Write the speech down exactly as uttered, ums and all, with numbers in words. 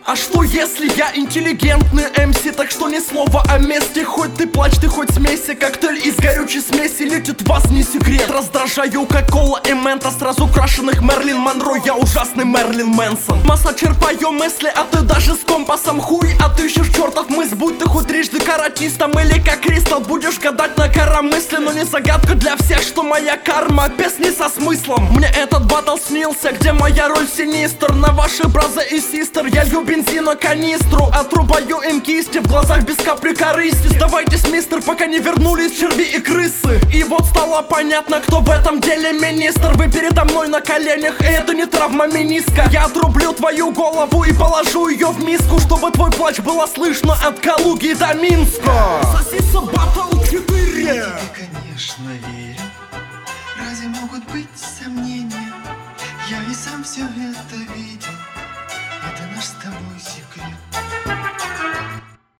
А что если я интеллигентный эм си? Так что ни слова о месте. Хоть ты плачь, ты хоть смейся. Коктейль из горючей смеси летит в вас, не секрет. Раздражаю, как кола и мента. Сразу украшенных Мерлин Монро. Я ужасный Мерлин Мэнсон. Масса черпаю мысли, а ты даже с компасом хуй. А ты ищешь чертов мыс, будь ты хоть трижды каратистом. Или как Кристал будешь гадать на коромысле. Но не загадка для всех, что моя карма песни со смыслом. Мне этот батл снился, где моя роль синистр. На ваши браза и систер я лью бензина канистру. Отрубаю им кисти в глазах без капли корысти. Сдавайтесь, мистер, пока не вернулись черви и крысы. И вот стало понятно, кто в этом деле министр. Вы передо мной на коленях, и это не травма миниска. Я отрублю твою голову и положу ее в миску, чтобы твой плач было слышно от Калуги до Минска. Сосиса батл четыре. Ты, конечно, верю. Разве могут быть сомнения? Я и сам все это видел. Это наш с тобой